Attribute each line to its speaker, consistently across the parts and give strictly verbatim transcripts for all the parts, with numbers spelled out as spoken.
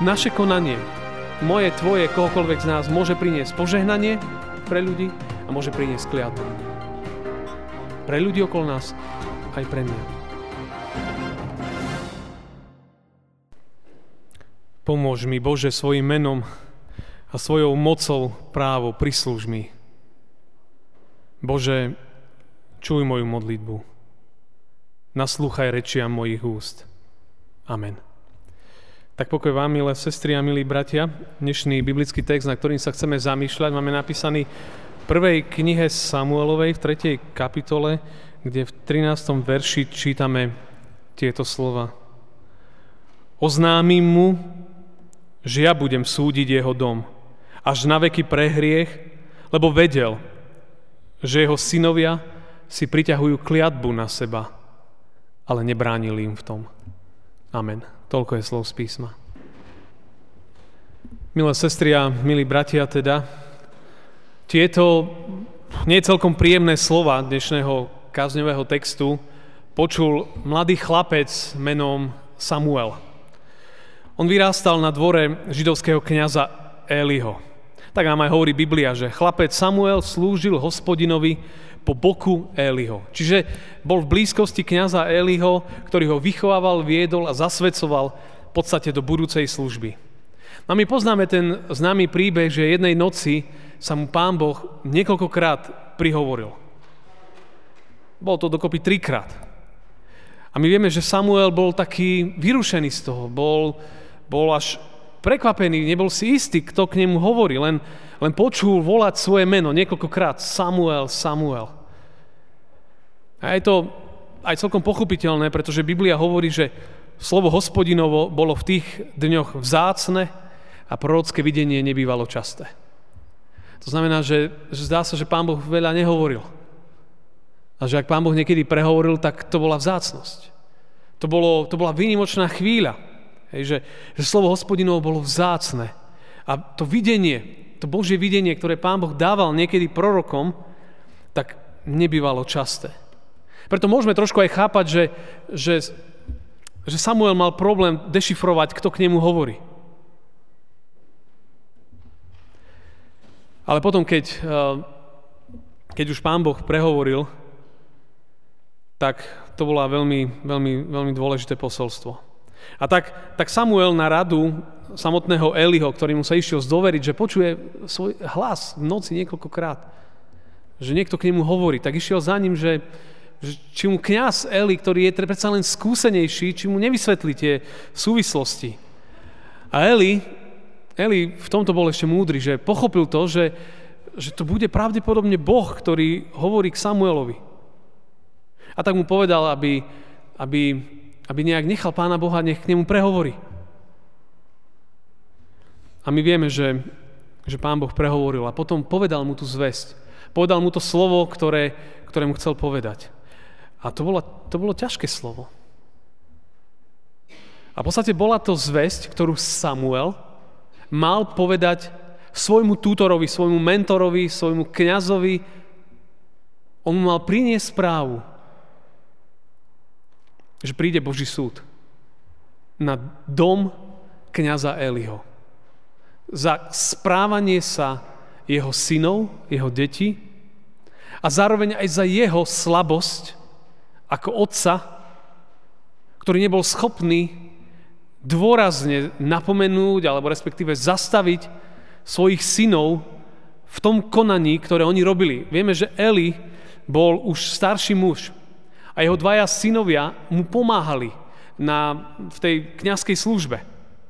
Speaker 1: naše konanie, moje, tvoje, kohokoľvek z nás môže priniesť požehnanie pre ľudí a môže priniesť kliatbu. Pre ľudí okolo nás, aj pre mňa. Pomôž mi, Bože, svojim menom a svojou mocou právo prislúž mi. Bože, čuj moju modlitbu. Naslúchaj rečiam mojich úst. Amen. Tak pokoj vám, milé sestry a milí bratia. Dnešný biblický text, na ktorým sa chceme zamýšľať, máme napísaný v prvej knihe Samuelovej, v tretej kapitole, kde v trinástom verši čítame tieto slova. Oznámim mu, že ja budem súdiť jeho dom až na veky pre hriech, lebo vedel, že jeho synovia si priťahujú kliatbu na seba, ale nebránili im v tom. Amen. Toľko je slov z písma. Milé sestry a milí bratia, teda, tieto nie celkom príjemné slova dnešného kázňového textu počul mladý chlapec menom Samuel. On vyrástal na dvore židovského kňaza Eliho. Tak nám aj hovorí Biblia, že chlapec Samuel slúžil Hospodinovi po boku Eliho. Čiže bol v blízkosti kňaza Eliho, ktorý ho vychovával, viedol a zasvedcoval v podstate do budúcej služby. A my poznáme ten známy príbeh, že jednej noci sa mu Pán Boh niekoľkokrát prihovoril. Bolo to dokopy trikrát. A my vieme, že Samuel bol taký vyrušený z toho, bol, bol až prekvapený, nebol si istý, kto k nemu hovorí, len, len počul volať svoje meno niekoľkokrát. Samuel, Samuel. A je to aj celkom pochopiteľné, pretože Biblia hovorí, že slovo Hospodinovo bolo v tých dňoch vzácne a prorocké videnie nebývalo časté. To znamená, že, že zdá sa, že Pán Boh veľa nehovoril. A že ak Pán Boh niekedy prehovoril, tak to bola vzácnosť. To, bolo, to bola výnimočná chvíľa. Hej, že, že slovo Hospodinovo bolo vzácne. A to videnie, to Božie videnie, ktoré Pán Boh dával niekedy prorokom, tak nebývalo časté. Preto môžeme trošku aj chápať, že, že, že Samuel mal problém dešifrovať, kto k nemu hovorí. Ale potom, keď, keď už Pán Boh prehovoril, tak to bolo veľmi, veľmi, veľmi dôležité posolstvo. A tak, tak Samuel na radu samotného Eliho, ktorý mu sa išiel zdoveriť, že počuje svoj hlas v noci niekoľkokrát, že niekto k nemu hovorí, tak išiel za ním, že, že či mu kňaz Eli, ktorý je predsa len skúsenejší, či mu nevysvetlí tie súvislosti. A Eli, Eli v tomto bol ešte múdry, že pochopil to, že, že to bude pravdepodobne Boh, ktorý hovorí k Samuelovi. A tak mu povedal, aby, aby, aby nejak nechal Pána Boha, nech k nemu prehovorí. A my vieme, že, že Pán Boh prehovoril a potom povedal mu tú zvesť. Povedal mu to slovo, ktoré, ktoré mu chcel povedať. A to bolo, to bolo ťažké slovo. A v podstate bola to zvesť, ktorú Samuel mal povedať svojmu tútorovi, svojmu mentorovi, svojmu kňazovi. On mu mal priniesť správu, že príde Boží súd na dom kňaza Eliho. Za správanie sa jeho synov, jeho detí a zároveň aj za jeho slabosť ako otca, ktorý nebol schopný dôrazne napomenúť alebo respektíve zastaviť svojich synov v tom konaní, ktoré oni robili. Vieme, že Eli bol už starší muž a jeho dvaja synovia mu pomáhali na, v tej kňazskej službe.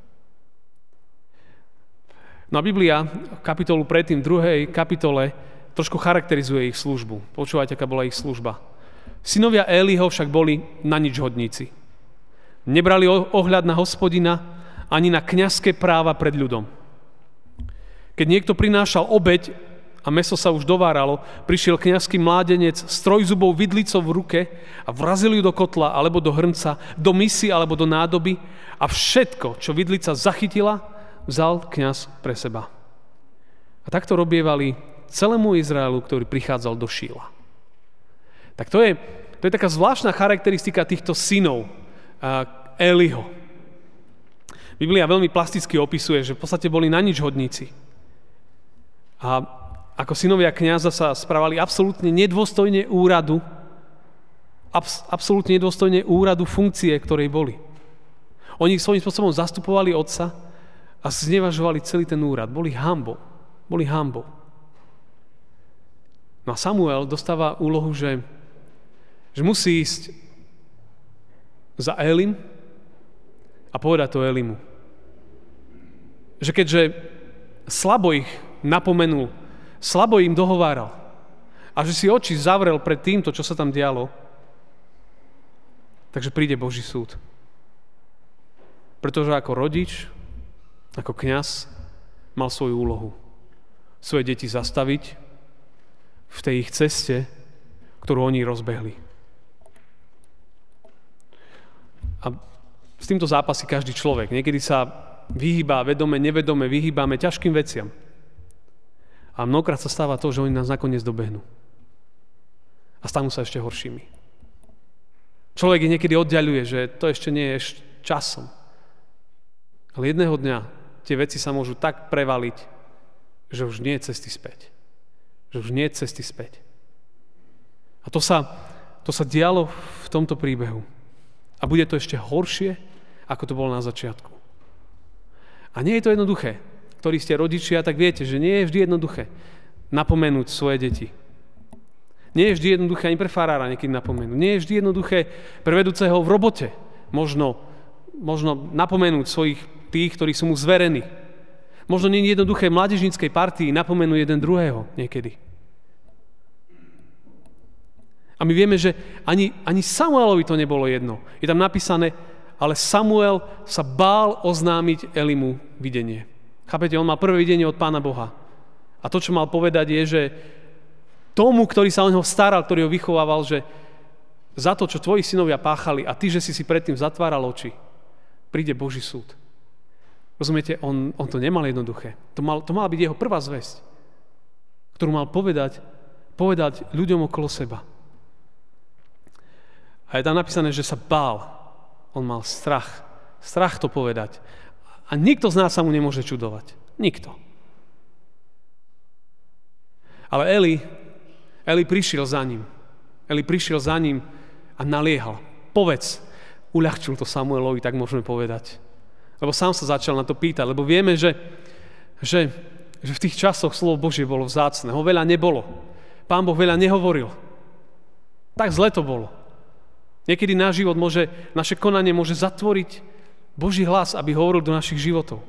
Speaker 1: No a Biblia kapitolu predtým, v druhej kapitole, trošku charakterizuje ich službu. Počúvajte, aká bola ich služba. Synovia Eliho však boli na nič hodníci. Nebrali ohľad na Hospodina ani na kňazské práva pred ľudom. Keď niekto prinášal obeť a mäso sa už dováralo, prišiel kňazský mládenec s trojzubou vidlicou v ruke a vrazil ju do kotla alebo do hrnca, do misy alebo do nádoby a všetko, čo vidlica zachytila, vzal kňaz pre seba. A takto robievali celému Izraelu, ktorý prichádzal do Šíla. Tak to je, to je taká zvláštna charakteristika týchto synov uh, Eliho. Biblia veľmi plasticky opisuje, že v podstate boli na nič hodníci. A ako synovia kňaza sa správali absolútne nedôstojne úradu, abs- absolútne nedôstojne úradu funkcie, ktorej boli. Oni svojím spôsobom zastupovali otca a znevažovali celý ten úrad. Boli hanbou. Boli hanbou. No a Samuel dostáva úlohu, že, že musí ísť za Élim a povedať to Élimu. Že keďže slabo ich napomenul, slabo im dohováral a že si oči zavrel pred týmto, čo sa tam dialo, takže príde Boží súd. Pretože ako rodič, ako kňaz, mal svoju úlohu. Svoje deti zastaviť v tej ich ceste, ktorú oni rozbehli. A s týmto zápasí každý človek. Niekedy sa vyhýba vedome, nevedome, vyhýbame ťažkým veciam. A mnohokrát sa stáva to, že oni nás nakoniec dobehnú. A stanú sa ešte horšími. Človek ich niekedy oddiaľuje, že to ešte nie je časom. Ale jedného dňa tie veci sa môžu tak prevaliť, že už nie je cesty späť. Že už nie je cesty späť. A to sa, to sa dialo v tomto príbehu. A bude to ešte horšie, ako to bolo na začiatku. A nie je to jednoduché. Ktorí ste rodičia, tak viete, že nie je vždy jednoduché napomenúť svoje deti. Nie je vždy jednoduché ani pre farára niekedy napomenúť. Nie je vždy jednoduché pre vedúceho v robote možno, možno napomenúť svojich tých, ktorí sú mu zverení. Možno nie je jednoduché v mládežníckej partii napomenúť jeden druhého niekedy. A my vieme, že ani, ani Samuelovi to nebolo jedno. Je tam napísané, ale Samuel sa bál oznámiť Elimu videnie. Chápete, on mal prvé videnie od Pána Boha. A to, čo mal povedať, je, že tomu, ktorý sa o neho staral, ktorý ho vychovával, že za to, čo tvoji synovia páchali a ty, že si si predtým zatváral oči, príde Boží súd. Rozumiete, on, on to nemal jednoduché. To, mal, to mala byť jeho prvá zvesť, ktorú mal povedať, povedať ľuďom okolo seba. A je tam napísané, že sa bál. On mal strach. Strach to povedať. A nikto z nás sa mu nemôže čudovať. Nikto. Ale Eli, Eli prišiel za ním. Eli prišiel za ním a naliehal. Povedz, uľahčil to Samuelovi, tak môžeme povedať. Lebo sám sa začal na to pýtať, lebo vieme, že, že, že v tých časoch slovo Božie bolo vzácne. Ho veľa nebolo. Pán Boh veľa nehovoril. Tak zle to bolo. Niekedy náš život môže, naše konanie môže zatvoriť Boží hlas, aby hovoril do našich životov.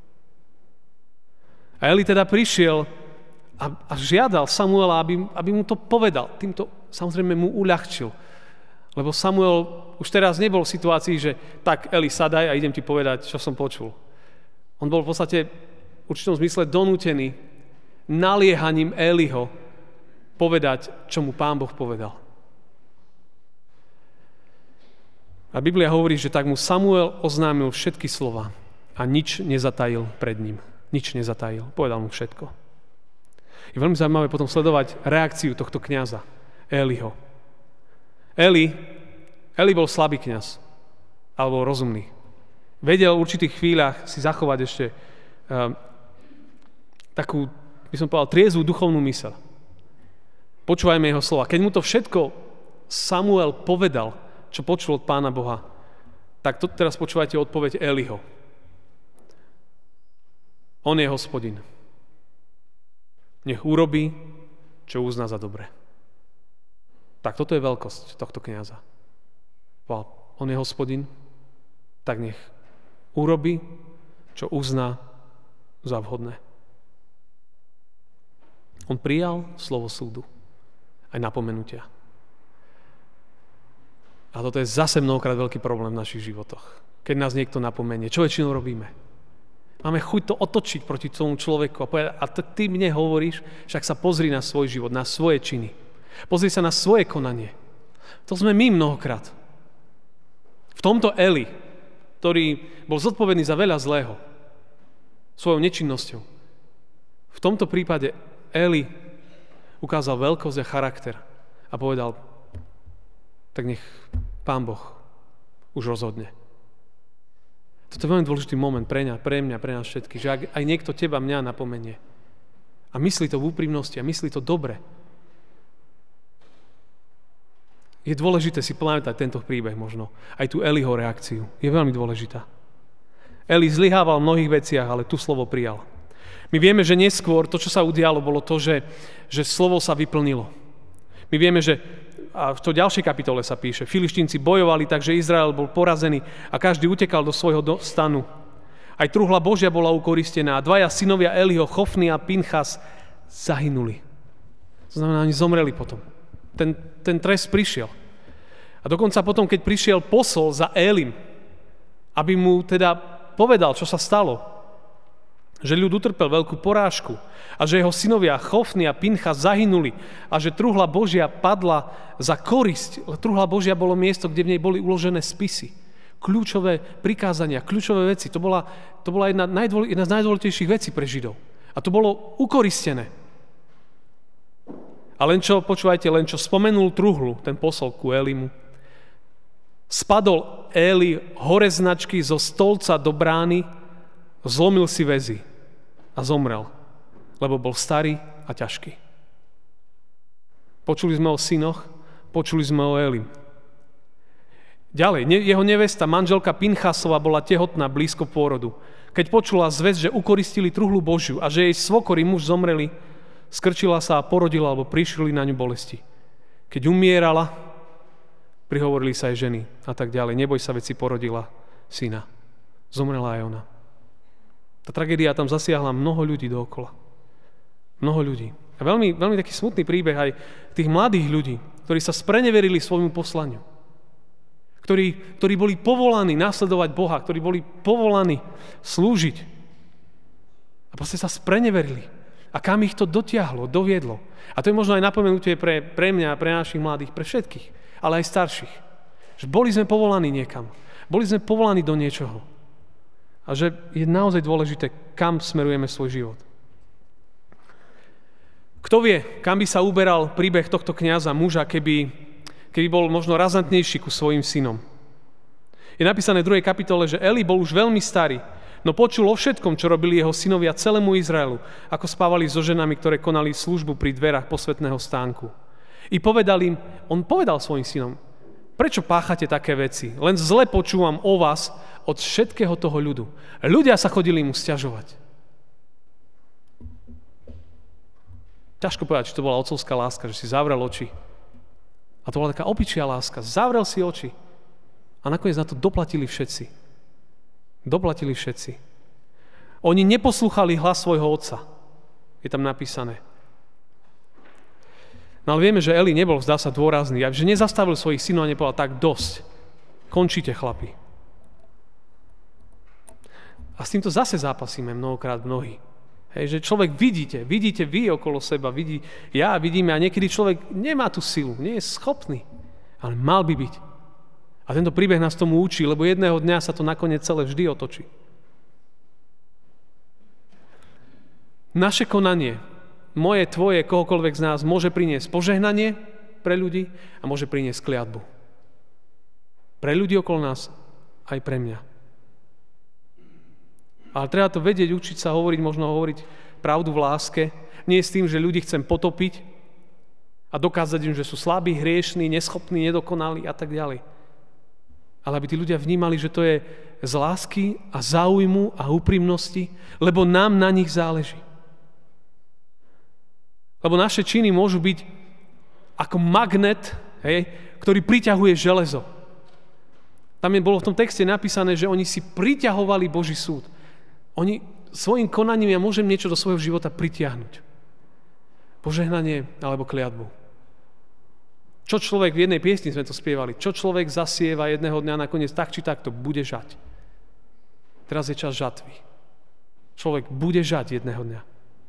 Speaker 1: A Eli teda prišiel a, a žiadal Samuela, aby, aby mu to povedal. Týmto samozrejme mu uľahčil. Lebo Samuel už teraz nebol v situácii, že tak Eli, sadaj a idem ti povedať, čo som počul. On bol v podstate v určitom zmysle donútený naliehaním Eliho povedať, čo mu Pán Boh povedal. A Biblia hovorí, že tak mu Samuel oznámil všetky slova a nič nezatajil pred ním. Nič nezatajil. Povedal mu všetko. Je veľmi zaujímavé potom sledovať reakciu tohto kňaza, Eliho. Eli, Eli bol slabý kňaz, alebo rozumný. Vedel v určitých chvíľach si zachovať ešte um, takú, by som povedal, triezvú duchovnú myseľ. Počúvajme jeho slova. Keď mu to všetko Samuel povedal, čo počul od Pána Boha, tak to teraz počúvajte odpoveď Eliho. On je Hospodin. Nech urobí, čo uzná za dobre. Tak toto je veľkosť tohto kňaza. On je Hospodin, tak nech urobí, čo uzná za vhodné. On prijal slovo súdu, aj napomenutia. A toto je zase mnohokrát veľký problém v našich životoch. Keď nás niekto napomenie, čo väčšinou robíme? Máme chuť to otočiť proti tomu človeku a povedať, a ty mne hovoríš, však sa pozri na svoj život, na svoje činy. Pozri sa na svoje konanie. To sme my mnohokrát. V tomto Eli, ktorý bol zodpovedný za veľa zlého, svojou nečinnosťou, v tomto prípade Eli ukázal veľkosť a charakter a povedal, tak nech Pán Boh už rozhodne. Toto je veľmi dôležitý moment pre mňa, pre mňa, pre nás všetkých, že ak aj niekto teba, mňa napomenie a myslí to v úprimnosti a myslí to dobre, je dôležité si pamätať tento príbeh možno. Aj tú Eliho reakciu. Je veľmi dôležitá. Eli zlyhával v mnohých veciach, ale tu slovo prijal. My vieme, že neskôr to, čo sa udialo, bolo to, že, že slovo sa vyplnilo. My vieme, že a v to ďalšej kapitole sa píše, Filištínci bojovali, takže Izrael bol porazený a každý utekal do svojho do stanu. Aj truhla Božia bola ukoristená a dvaja synovia Eliho, Chofni a Pinchas, zahynuli. To znamená, oni zomreli potom. Ten, ten trest prišiel. A dokonca potom, keď prišiel posol za Elim, aby mu teda povedal, čo sa stalo, že ľud utrpel veľkú porážku a že jeho synovia Chofni a Pinchas zahynuli a že truhla Božia padla za korisť. Truhla Božia bolo miesto, kde v nej boli uložené spisy, kľúčové prikázania, kľúčové veci. To bola, to bola jedna, najdôle, jedna z najdôležitejších vecí pre Židov. A to bolo ukoristené. A len čo, počúvajte, len čo spomenul truhlu, ten posol ku Elimu, spadol Eli hore značky zo stolca do brány, zlomil si väzy a zomrel, lebo bol starý a ťažký. Počuli sme o synoch, počuli sme o Elim. Ďalej, jeho nevesta, manželka Pinchasova, bola tehotná blízko pôrodu. Keď počula zvesť, že ukoristili truhlu Božiu a že jej svokor i muž zomreli, skrčila sa a porodila, alebo prišli na ňu bolesti. Keď umierala, prihovorili sa jej ženy a tak ďalej. Neboj sa, veď si porodila syna. Zomrela aj ona. Tá tragédia tam zasiahla mnoho ľudí dookola. Mnoho ľudí. A veľmi, veľmi taký smutný príbeh aj tých mladých ľudí, ktorí sa spreneverili svojmu poslaniu. Ktorí, ktorí boli povolaní nasledovať Boha, ktorí boli povolaní slúžiť. A proste sa spreneverili. A kam ich to dotiahlo, doviedlo. A to je možno aj napomenutie pre, pre mňa, pre našich mladých, pre všetkých, ale aj starších. Že boli sme povolaní niekam. Boli sme povolaní do niečoho. A že je naozaj dôležité, kam smerujeme svoj život. Kto vie, kam by sa uberal príbeh tohto kňaza, muža, keby, keby bol možno razantnejší ku svojim synom. Je napísané v druhej kapitole, že Eli bol už veľmi starý, no počul o všetkom, čo robili jeho synovia celému Izraelu, ako spávali so ženami, ktoré konali službu pri dverách posvätného stánku. I povedal im, on povedal svojim synom, prečo páchate také veci? Len zle počúvam o vás od všetkého toho ľudu. Ľudia sa chodili mu sťažovať. Ťažko povedať, či to bola otcovská láska, že si zavrel oči. A to bola taká opičia láska. Zavrel si oči. A nakoniec na to doplatili všetci. Doplatili všetci. Oni neposlúchali hlas svojho otca. Je tam napísané. No ale vieme, že Eli nebol, zdá sa, dôrazný. Že nezastavil svojich synov a nepovedal, tak dosť. Končíte, chlapi. A s týmto zase zápasíme mnohokrát mnohí. Hej, že človek vidíte, vidíte vy okolo seba, vidí, ja vidíme a niekedy človek nemá tú silu, nie je schopný, ale mal by byť. A tento príbeh nás tomu učí, lebo jedného dňa sa to nakoniec celé vždy otočí. Naše konanie, moje, tvoje, kohokoľvek z nás, môže priniesť požehnanie pre ľudí a môže priniesť kliatbu. Pre ľudí okolo nás, aj pre mňa. Ale treba to vedieť, učiť sa hovoriť, možno hovoriť pravdu v láske. Nie s tým, že ľudí chcem potopiť a dokázať im, že sú slabí, hriešní, neschopní, nedokonalí a tak ďalej. Ale aby tí ľudia vnímali, že to je z lásky a záujmu a úprimnosti, lebo nám na nich záleží. Lebo naše činy môžu byť ako magnet, hej, ktorý priťahuje železo. Tam je bolo v tom texte napísané, že oni si priťahovali Boží súd. Oni svojim konaním, ja môžem niečo do svojho života pritiahnuť. Požehnanie alebo kliatbu. Čo človek, v jednej piesni sme to spievali, čo človek zasieva jedného dňa, nakoniec tak či tak to bude žať. Teraz je čas žatvy. Človek bude žať jedného dňa.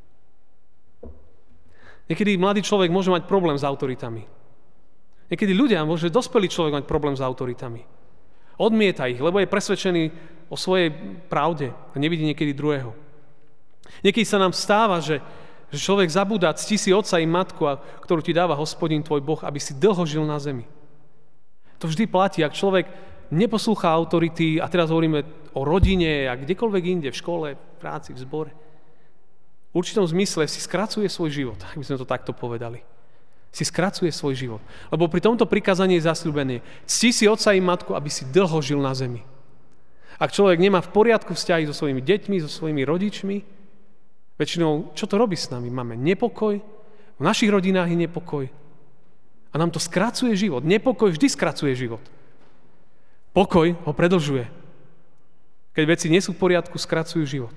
Speaker 1: Niekedy mladý človek môže mať problém s autoritami. Niekedy ľudia, môže dospelý človek mať problém s autoritami. Odmieta ich, lebo je presvedčený o svojej pravde a nevidí niekedy druhého. Niekedy sa nám stáva, že Že človek zabúda, ctí si otca i matku, ktorú ti dáva Hospodin tvoj Boh, aby si dlho žil na zemi. To vždy platí. Ak človek neposlúcha autority, a teraz hovoríme o rodine a kdekoľvek inde, v škole, v práci, v zbore. V určitom zmysle si skracuje svoj život, ak by sme to takto povedali. Si skracuje svoj život. Lebo pri tomto prikázaní je zasľúbenie. Cti si otca i matku, aby si dlho žil na zemi. Ak človek nemá v poriadku vzťahy so svojimi deťmi, so svojimi rodičmi, väčšinou, čo to robí s nami? Máme nepokoj, v našich rodinách je nepokoj. A nám to skracuje život. Nepokoj vždy skracuje život. Pokoj ho predlžuje. Keď veci nie sú v poriadku, skracujú život.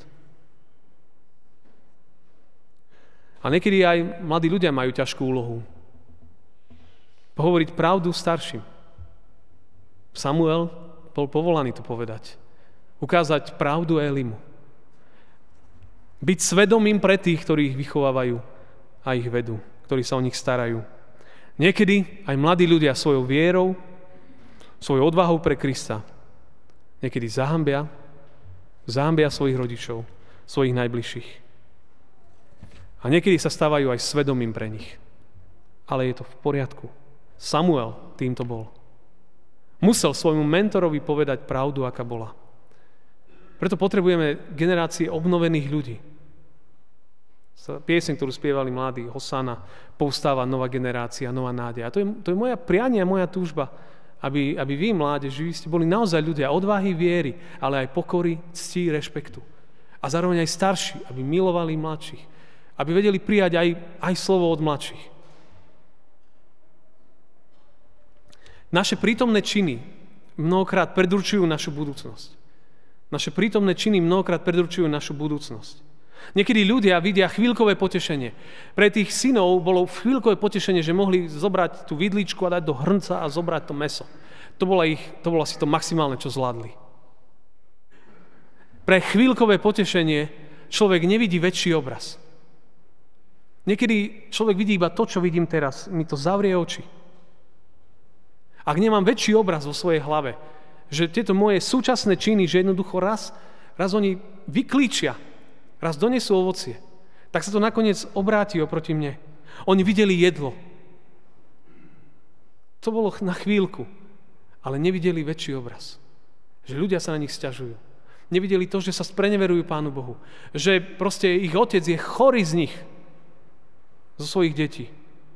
Speaker 1: A niekedy aj mladí ľudia majú ťažkú úlohu. Pohovoriť pravdu starším. Samuel bol povolaný to povedať. Ukázať pravdu Elimu. Byť svedomým pre tých, ktorí ich vychovávajú a ich vedú, ktorí sa o nich starajú. Niekedy aj mladí ľudia svojou vierou, svojou odvahou pre Krista niekedy zahambia, zahambia svojich rodičov, svojich najbližších. A niekedy sa stávajú aj svedomím pre nich. Ale je to v poriadku. Samuel týmto bol. Musel svojmu mentorovi povedať pravdu, aká bola. Preto potrebujeme generácie obnovených ľudí. Pieseň, ktorú spievali mladí, Hosana, povstáva nová generácia, nová nádej. A to je, to je moja prianie a moja túžba, aby, aby vy, mládeži, ste boli naozaj ľudia odvahy, viery, ale aj pokory, cti, rešpektu. A zároveň aj starší, aby milovali mladších. Aby vedeli prijať aj, aj slovo od mladších. Naše prítomné činy mnohokrát predurčujú našu budúcnosť. Naše prítomné činy mnohokrát predurčujú našu budúcnosť. Niekedy ľudia vidia chvíľkové potešenie. Pre tých synov bolo chvíľkové potešenie, že mohli zobrať tú vidličku a dať do hrnca a zobrať to mäso. To bolo, ich, to bolo asi to maximálne, čo zvládli. Pre chvíľkové potešenie človek nevidí väčší obraz. Niekedy človek vidí iba to, čo vidím teraz. Mi to zavrie oči. Ak nemám väčší obraz vo svojej hlave, že tieto moje súčasné činy, že jednoducho raz, raz oni vyklíčia, raz donesú ovocie, tak sa to nakoniec obráti oproti mne. Oni videli jedlo. To bolo na chvíľku, ale nevideli väčší obraz. Že ľudia sa na nich sťažujú. Nevideli to, že sa spreneverujú Pánu Bohu. Že proste ich otec je chorý z nich, zo svojich detí.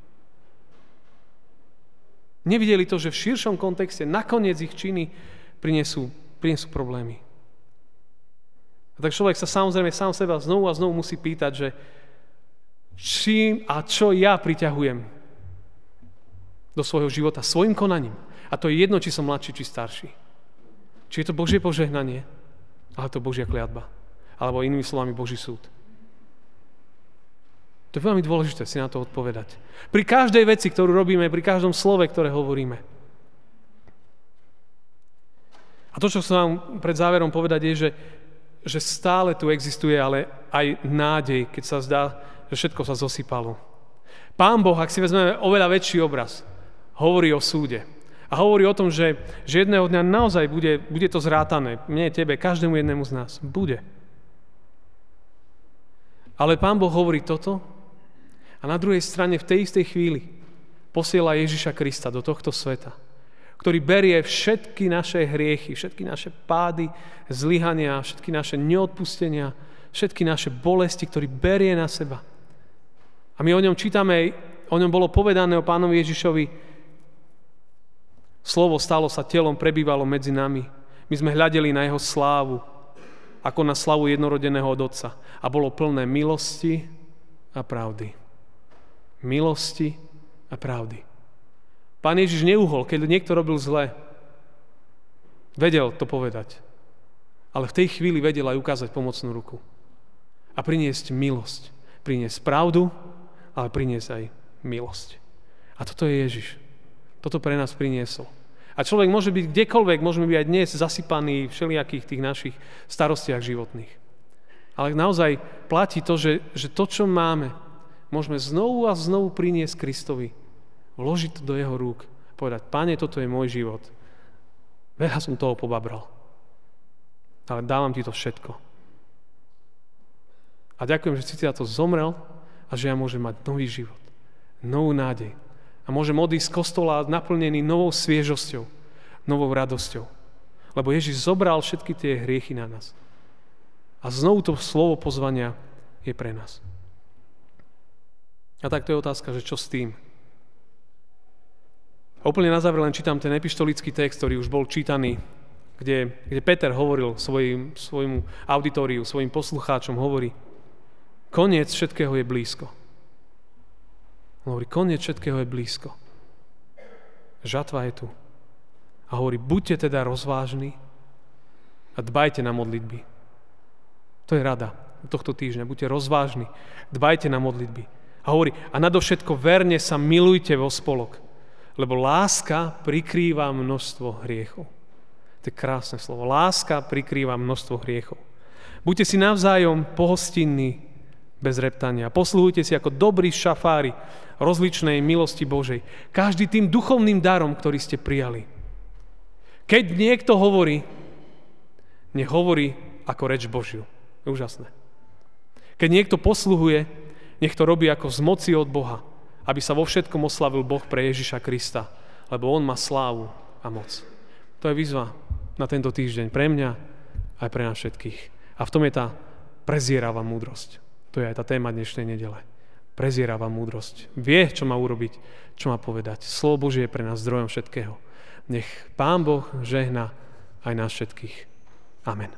Speaker 1: Nevideli to, že v širšom kontexte nakoniec ich činy prinesú, prinesú problémy. A tak človek sa samozrejme sám seba znovu a znovu musí pýtať, že čím a čo ja priťahujem do svojho života svojim konaním. A to je jedno, či som mladší, či starší. Či je to Božie požehnanie, ale to Božia kliatba. Alebo inými slovami Boží súd. To je veľmi dôležité si na to odpovedať. Pri každej veci, ktorú robíme, pri každom slove, ktoré hovoríme. A to, čo som vám pred záverom povedať, je, že, že stále tu existuje, ale aj nádej, keď sa zdá, že všetko sa zosypalo. Pán Boh, ak si vezmeme oveľa väčší obraz, hovorí o súde. A hovorí o tom, že, že jedného dňa naozaj bude, bude to zrátané. Mne, tebe, každému jednému z nás. Bude. Ale Pán Boh hovorí toto a na druhej strane v tej istej chvíli posiela Ježiša Krista do tohto sveta, ktorý berie všetky naše hriechy, všetky naše pády, zlyhania, všetky naše neodpustenia, všetky naše bolesti, ktorý berie na seba. A my o ňom čítame, o ňom bolo povedané o Pánovi Ježišovi, slovo stalo sa telom, prebývalo medzi nami. My sme hľadeli na jeho slávu, ako na slavu jednorodeného od Otca. A bolo plné milosti a pravdy. Milosti a pravdy. Pán Ježiš neuhol, keď niekto robil zle. Vedel to povedať. Ale v tej chvíli vedel aj ukázať pomocnú ruku. A priniesť milosť. Priniesť pravdu, ale priniesť aj milosť. A toto je Ježiš. Toto pre nás priniesol. A človek môže byť kdekoľvek, môžeme byť aj dnes zasypaný v všelijakých tých našich starostiach životných. Ale naozaj platí to, že, že to, čo máme, môžeme znovu a znovu priniesť Kristovi. Vložiť to do jeho rúk. Povedať, Pane, toto je môj život. Veľa som toho pobabral. Ale dávam ti to všetko. A ďakujem, že si za to zomrel a že ja môžem mať nový život. Novú nádej. A môžem odísť z kostola naplnený novou sviežosťou, novou radosťou. Lebo Ježiš zobral všetky tie hriechy na nás. A znovu to slovo pozvania je pre nás. A tak to je otázka, že čo s tým? A úplne na záver len čítam ten epištolický text, ktorý už bol čítaný, kde, kde Peter hovoril svojim, svojmu auditóriu, svojim poslucháčom, hovorí, koniec všetkého je blízko. Hovorí, koniec všetkého je blízko. Žatva je tu. A hovorí, buďte teda rozvážni a dbajte na modlitby. To je rada tohto týždňa. Buďte rozvážni, dbajte na modlitby. A hovorí, a nadovšetko verne sa milujte vo spolok, lebo láska prikrýva množstvo hriechov. To je krásne slovo. Láska prikrýva množstvo hriechov. Buďte si navzájom pohostinní bez reptania. Posluhujte si ako dobrí šafári rozličnej milosti Božej. Každý tým duchovným darom, ktorý ste prijali. Keď niekto hovorí, nech hovorí ako reč Božiu. Úžasné. Keď niekto posluhuje, nech to robí ako z moci od Boha, aby sa vo všetkom oslavil Boh pre Ježiša Krista, lebo on má slávu a moc. To je výzva na tento týždeň pre mňa aj pre nás všetkých. A v tom je tá prezieravá múdrosť. To je aj tá téma dnešnej nedele. Prezieravá múdrosť. Vie, čo má urobiť, čo má povedať. Slovo Božie je pre nás zdrojom všetkého. Nech Pán Boh žehná aj nás všetkých. Amen.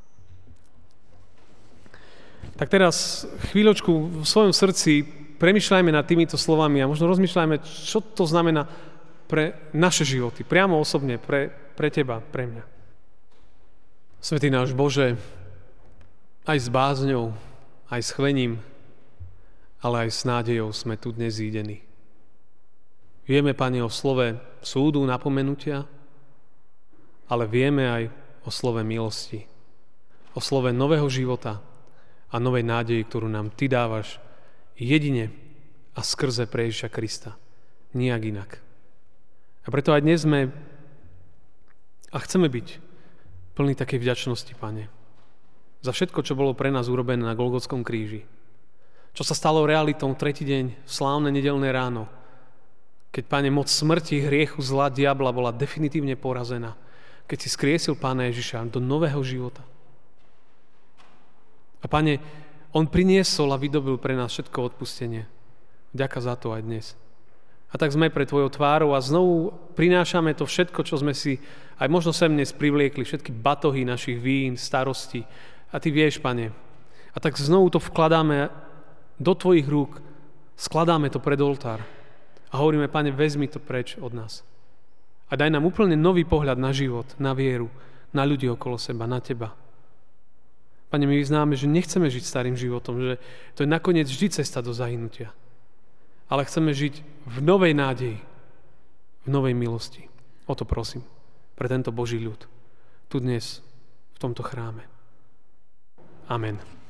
Speaker 1: Tak teraz chvíľočku v svojom srdci premýšľajme nad týmito slovami a možno rozmýšľajme, čo to znamená pre naše životy, priamo osobne, pre, pre teba, pre mňa. Svätý náš Bože, aj s bázňou, aj s chvením, ale aj s nádejou sme tu dnes zídení. Vieme, Pane, o slove súdu, napomenutia, ale vieme aj o slove milosti, o slove nového života a novej nádeji, ktorú nám Ty dávaš jedine a skrze pre Ježiša Krista. Nijak inak. A preto aj dnes sme a chceme byť plní takej vďačnosti, Pane, za všetko, čo bolo pre nás urobené na Golgotskom kríži. Čo sa stalo realitou tretí deň, slávne nedeľné ráno, keď, Pane, moc smrti, hriechu, zla, diabla bola definitívne porazená. Keď si skriesil Pána Ježiša do nového života. A Pane, on priniesol a vydobil pre nás všetko odpustenie. Vďaka za to aj dnes. A tak sme pre Tvojou tvárou a znovu prinášame to všetko, čo sme si aj možno sem dnes privliekli, všetky batohy našich vín, starostí. A Ty vieš, Pane. A tak znovu to vkladáme do Tvojich rúk, skladáme to pred oltár a hovoríme, Pane, vezmi to preč od nás. A daj nám úplne nový pohľad na život, na vieru, na ľudí okolo seba, na Teba. Pane, my vyznáme, že nechceme žiť starým životom, že to je nakoniec vždy cesta do zahynutia. Ale chceme žiť v novej nádeji, v novej milosti. O to prosím, pre tento Boží ľud, tu dnes, v tomto chráme. Amen.